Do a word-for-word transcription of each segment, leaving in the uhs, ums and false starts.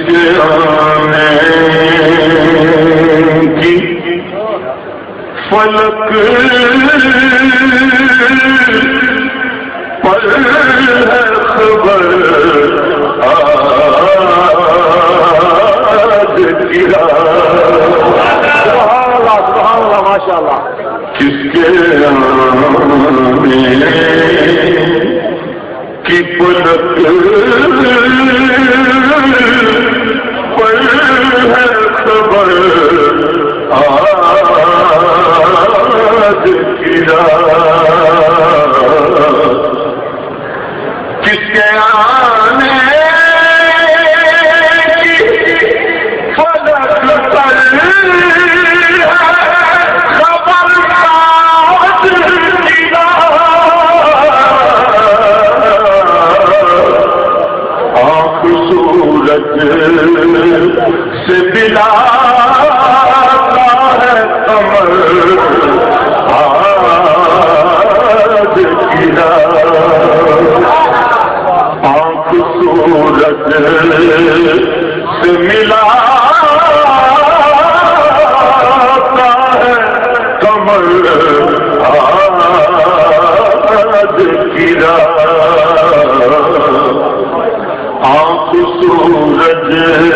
کے آنے کی فلک پر ہے خبر آج کی رات ماشاءاللہ کس کے آنے کی فلک پر ہے خبر آج کی رات کس کے آنے کی فلک پر خبر آج کی رات آنکھ سورج سے بلا ہے قمر آج کی رات آنکھ سورج سے ملا ہے قمر آج کی رات آنکھ سورج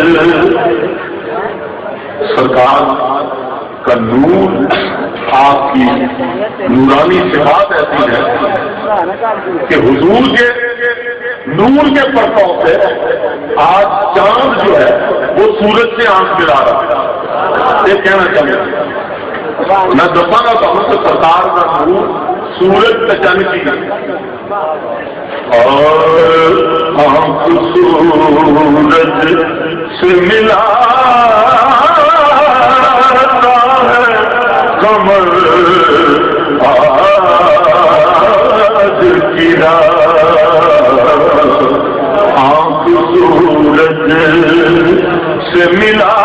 سرکار کا نور آپ کی نورانی صفات ایسی ہے کہ حضور کے نور کے پرتوں سے آج چاند جو ہے وہ سورج سے آنکھ ملا رہا ہے یہ کہنا چاہیے میں دسانا چاہوں کہ سرکار کا نور سورج کا چند کی اور آنکھ سورج سے ملا ہے قمر آج کی رات آنکھ سورج سے ملا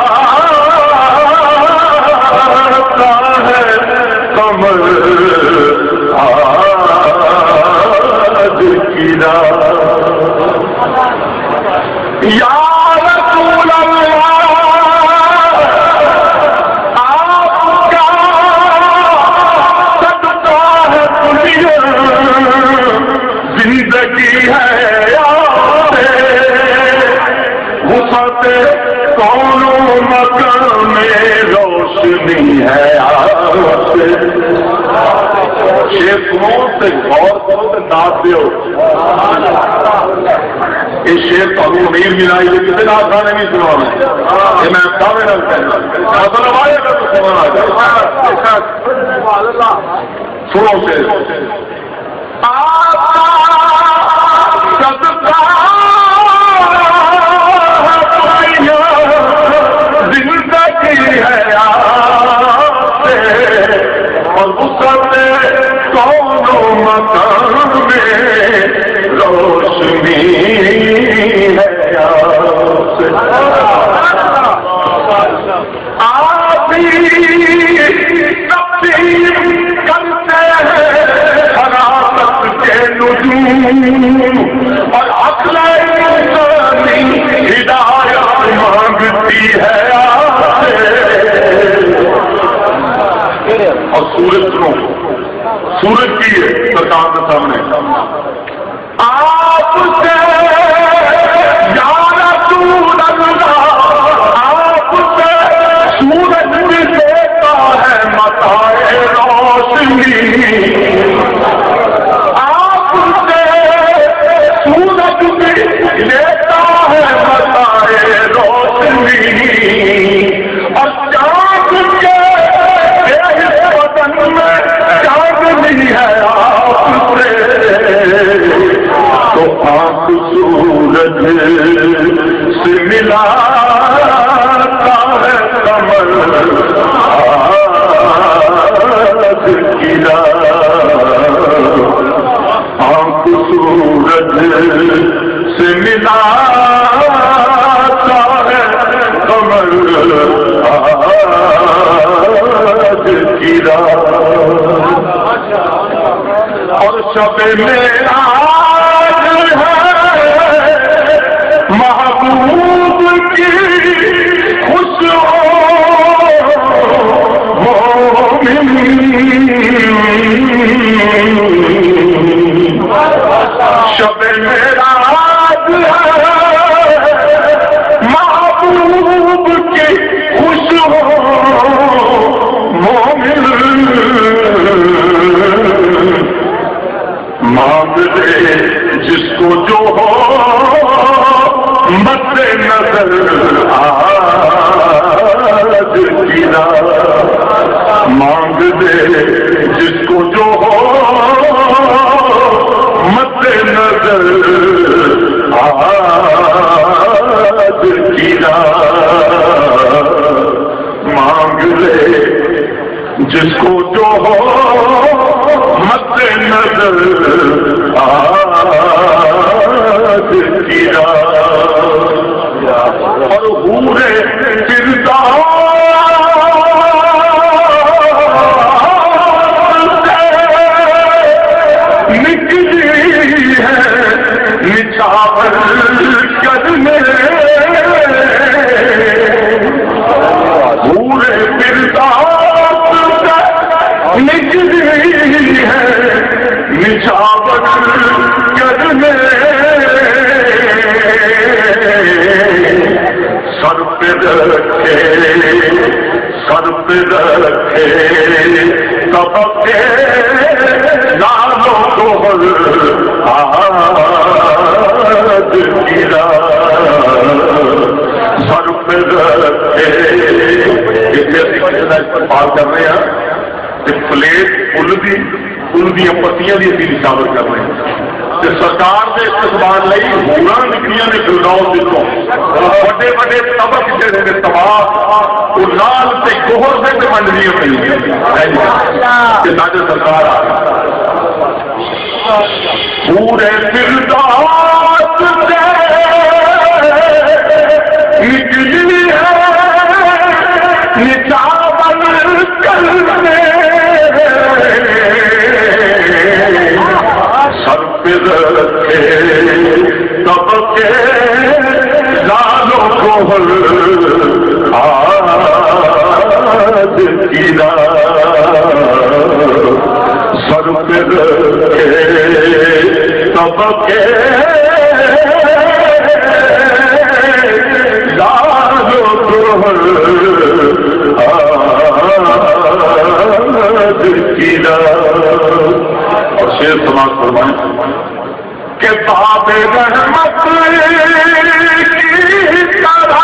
ہے قمر آج کی رات یا رسول اللہ آپ کا صدقہ ہے تجھے زندگی ہے یاد وسعت کون مکان میں روشنی ہے آپ شیخوں سے غور کرو تو ناپ دیو یہ شیخ تو ابھی امیر ملائی یہ کسی ناپ گانے نہیں سنا میں یہ میں دعوے نہ کہنا اصل آئے گا تو سنا سنو سے آپ صدقہ زندگی ہے اور وسعت کونوں مکان میں روشنی ہے آپ ہی تقسیم کرتے ہیں حرارت کے نجوم اور عقل انسانی ہدایت مانگتی ہے اور سورج سنو سورج کی ہے سرکار کے سامنے آپ سے یا رسول اللہ آپ سے سورج بھی دیتا ہے متائے روشنی آپ سے سورج بھی لیتا ہے متائے روشنی اور چاند کے چاندنی ہے آپ سے تو آنکھ سورج سے ملا ہے قمر آج کی رات آنکھ سورج سے ملا ہے قمر آج کی رات اور شب معراج ہے محبوب کی معراج ہے محبوب کی خوش ہو مومن مانگ دے جس کو جو ہو مد نظر آج کی رات مانگ دے جس کو جو ہو مد نظر آج کی رات مانگ لے جس کو جو ہو مد نظر آج کی رات اور حور فردوس نکلی ہے نچھاور کرنے حور فردوس نکلی ہے نچھاور کرنے سر پہ رکھے سر پہ رکھے طبقے لالوں کو آج کی رات سر پہ رکھے پال کر رہے ہیں پلیٹ فل دی فل دیا پتیاں دی اسی نشاور کر رہے ہیں سرکار کے استقبال لئی ہوراں نکلیاں نے فردوس دیتوں بڑے بڑے طبق جڑے نے تباہ وہ لال تے گوہر سے منڈلیاں پئی کہ ساڈے سرکار آ پورے فردوس سے نکلی ہے نچھاور کرنے سر پہ رکھے طبقے لالوں کو آج کی رات سر پہ رکھے طبقے لالوں کو آج کی رات اور شیر سماعت فرمائیں کہ باب رحمت کی طرح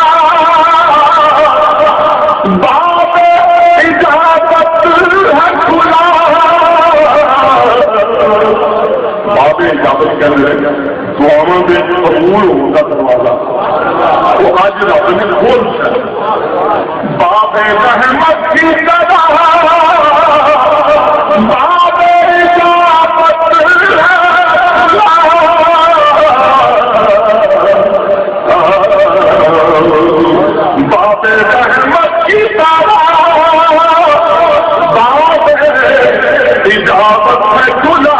باب اجابت ہے کھلا باب اجابت کر رہے دعاواں میں قبول ہوگا دروازہ وہ آج رب نے کھول دیا باب رحمت کی طرح باب اجابت باب رحمت کی طرح باب اجابت میں کھلا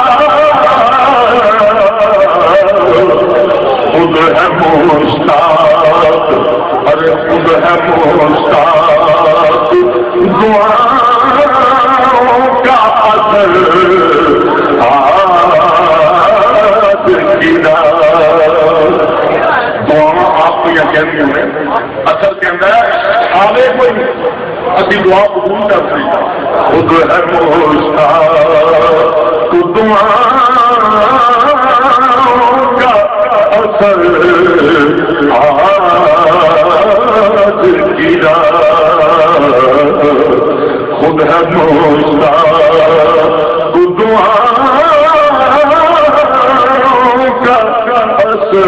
خود ہے مشتاق ارے خود ہے مشتاق دعاؤں کا اثر آج کی رات دعا آپ کو یہ کہتے ہیں اثر کے اندر آگے کوئی اسی دعا قبول کرتے ہیں خود ہے مشتاق دعاؤں کا اثر آج کی رات خود ہے مشتاق دعاؤں کا اثر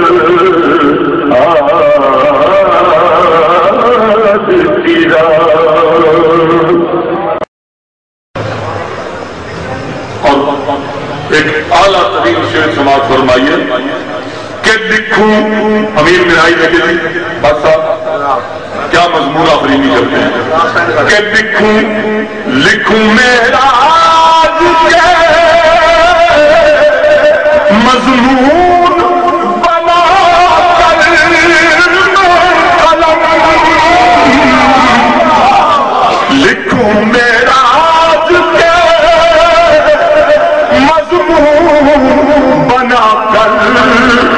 آج کی رات اور ایک اعلیٰ ترین شعر سماعت فرمائیے کہ لکھوں امیر مرائی لگے تھے بس صاحب کیا مضمون آفرینی کرتے ہیں کہ لکھوں لکھوں معراج کے مضمون بنا کر قلم لکھوں معراج کے مضمون بنا کر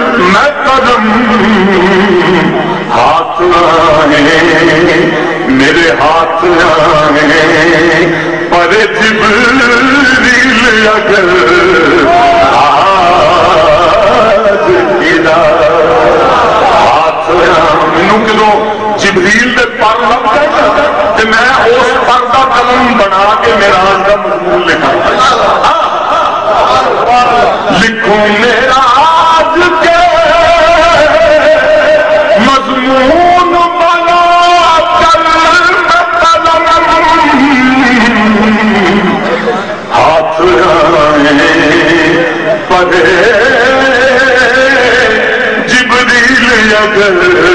اگر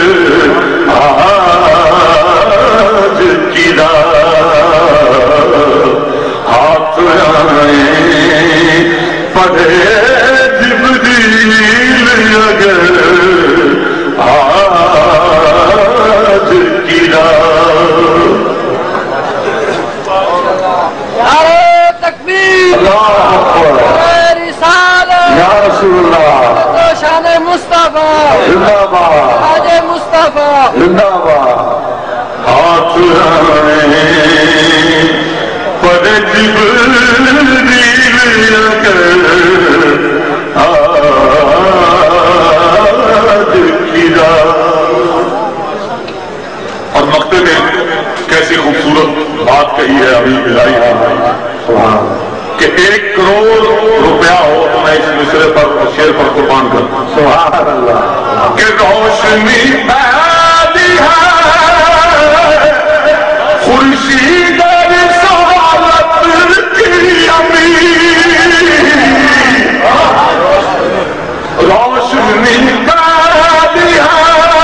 آج کی رات ہاتھ آئیں پڑھے جبریل اگر آج کی رات یا رسول اللہ شان مصطفیٰ زندہ باد آج مصطفیٰ زندہ باد ہاتھ آئیں پر جبریل اگر آج کی رات. اور مقطع میں کیسی خوبصورت بات کہی ہے ابھی ملائی ہے کہ ایک کروڑ روپیہ ہو تو میں اس مصرے پر اور شعر پر قربان کروں. سبحان اللہ. کہ روشنی پیدا ہے خورشید رسالت کی امین. روشنی پیدا ہے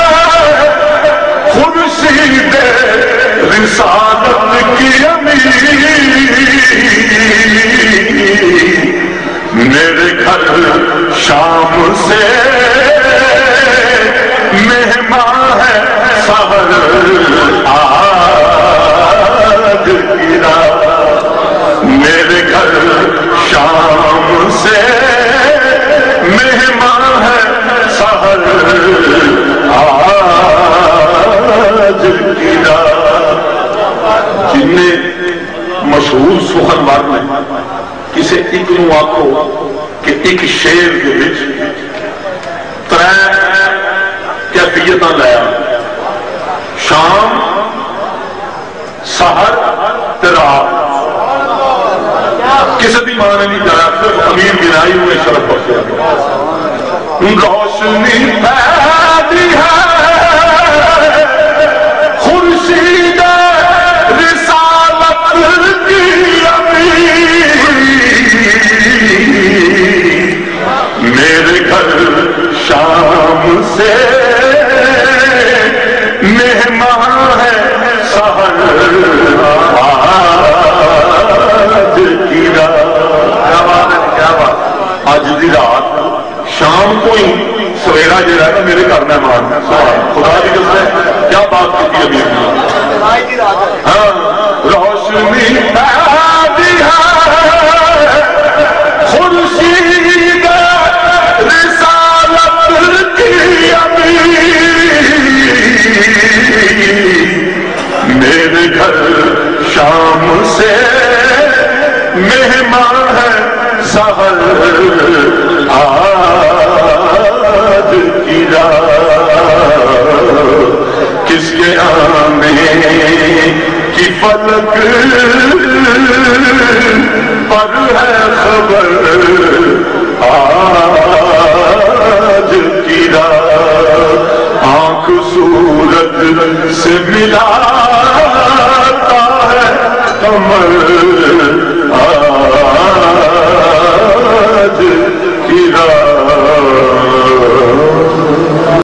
خورشید رسالت کی امین. میرے گھر شام سے مہمان ہے سحر آج کی رات. میرے گھر شام سے مہمان ہے سحر آج کی رات. جن میں مشہور سخن بات میں کسے ایک نو آکھو کہ ایک شیر کے بچ ترے کیفیتاں لیا شام سحر تے رات. کسی بھی معنی نہیں جانا صرف امیر بنائی ہوئے شرف پہنچے. روشنی پیدا ہے خورشید رسالت کی میرے گھر شام سے مہمان ہے سحر آج کی رات. کیا بات ہے, کیا بات. آج دی رات شام کو ہی سویرا جو ہے نا میرے گھر مہمان خدا کی قسم ہے. کیا بات کی ابھی. ہاں روشنی پیدا ہے خورشید رسالت کی امین. میرے گھر شام سے مہمان ہے سحر آج کی رات. کس کے آنے کی فلک پر ہے خبر آج کی رات. آنکھ سورج سے ملاتا ہے کمر آج